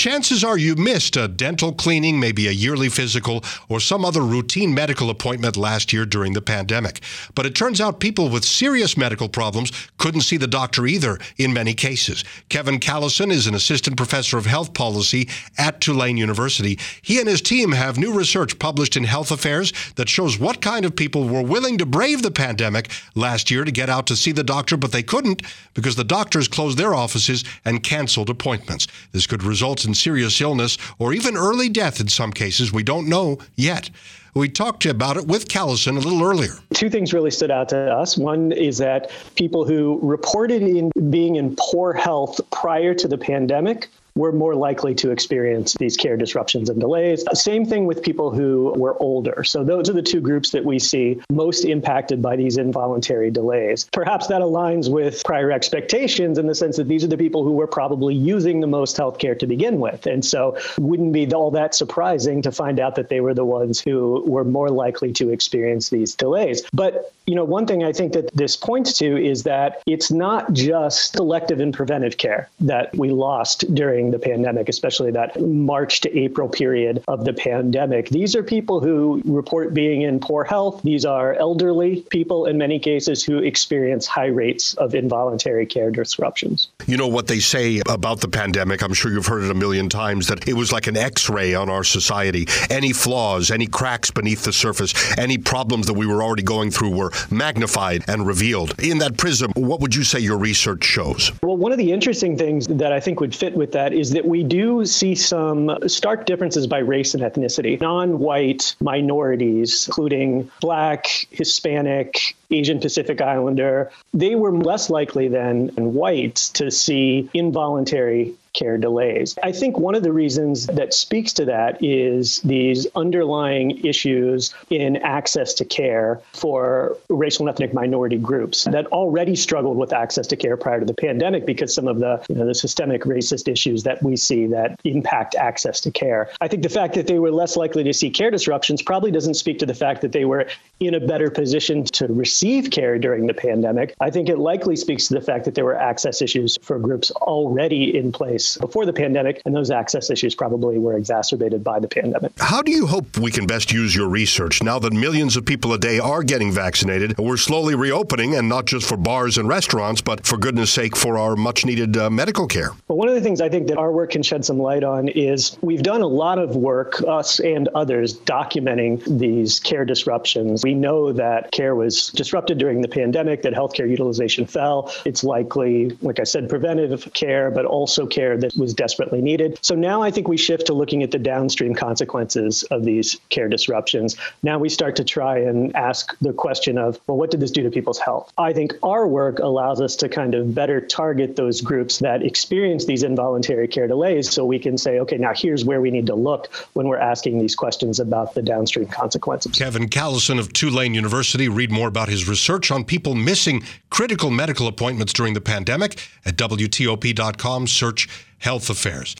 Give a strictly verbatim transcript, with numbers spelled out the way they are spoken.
chances are you missed a dental cleaning, maybe a yearly physical, or some other routine medical appointment last year during the pandemic. But it turns out people with serious medical problems couldn't see the doctor either in many cases. Kevin Callison is an assistant professor of health policy at Tulane University. He and his team have new research published in Health Affairs that shows what kind of people were willing to brave the pandemic last year to get out to see the doctor, but they couldn't because the doctors closed their offices and canceled appointments. This could result in serious illness or even early death in some cases. We don't know yet. We talked about it with Callison a little earlier. Two things really stood out to us. One is that people who reported in being in poor health prior to the pandemic were more likely to experience these care disruptions and delays. Same thing with people who were older. So those are the two groups that we see most impacted by these involuntary delays. Perhaps that aligns with prior expectations in the sense that these are the people who were probably using the most healthcare to begin with. And so it wouldn't be all that surprising to find out that they were the ones who were more likely to experience these delays. But, you know, one thing I think that this points to is that it's not just elective and preventive care that we lost during the pandemic, especially that March to April period of the pandemic. These are people who report being in poor health. These are elderly people in many cases who experience high rates of involuntary care disruptions. You know what they say about the pandemic, I'm sure you've heard it a million times, that it was like an X-ray on our society. Any flaws, any cracks beneath the surface, any problems that we were already going through were magnified and revealed. In that prism, what would you say your research shows? Well, one of the interesting things that I think would fit with that is that we do see some stark differences by race and ethnicity. Non-white minorities, including Black, Hispanic, Asian Pacific Islander, they were less likely than whites to see involuntary care delays. I think one of the reasons that speaks to that is these underlying issues in access to care for racial and ethnic minority groups that already struggled with access to care prior to the pandemic because some of the, you know, the systemic racist issues that we see that impact access to care. I think the fact that they were less likely to see care disruptions probably doesn't speak to the fact that they were in a better position to receive care during the pandemic. I think it likely speaks to the fact that there were access issues for groups already in place before the pandemic, and those access issues probably were exacerbated by the pandemic. How do you hope we can best use your research now that millions of people a day are getting vaccinated and we're slowly reopening, and not just for bars and restaurants, but for goodness sake for our much needed uh, medical care? Well, one of the things I think that our work can shed some light on is we've done a lot of work, us and others, documenting these care disruptions. We know that care was disrupted during the pandemic, that healthcare utilization fell. It's likely, like I said, preventive care, but also care that was desperately needed. So now I think we shift to looking at the downstream consequences of these care disruptions. Now we start to try and ask the question of, well, what did this do to people's health? I think our work allows us to kind of better target those groups that experience these involuntary care delays so we can say, okay, now here's where we need to look when we're asking these questions about the downstream consequences. Kevin Callison of Tulane University. Read more about his research on people missing critical medical appointments during the pandemic at W T O P dot com. Search Health Affairs.